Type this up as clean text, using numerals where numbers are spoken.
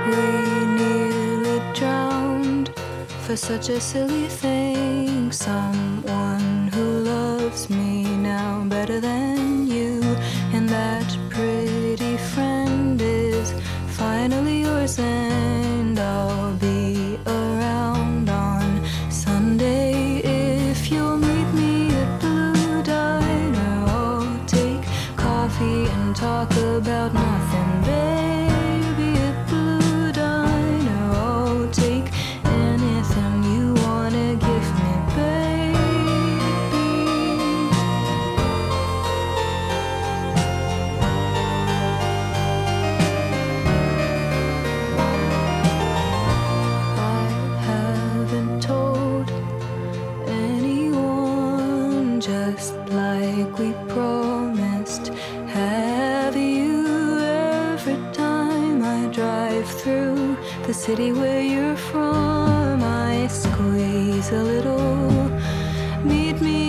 We nearly drowned for such a silly thing. Someone who loves me now better than you, and that pretty friend is finally yours, and I'll be around on Sunday if you'll meet me at Blue Diner. I'll take coffee and talk about nothing, baby, at Blue Diner. I'll take anything you wanna give me, baby. I haven't told anyone, just like we promised. Have you? Every time I drive through the city where you're from, I squeeze a little. Meet me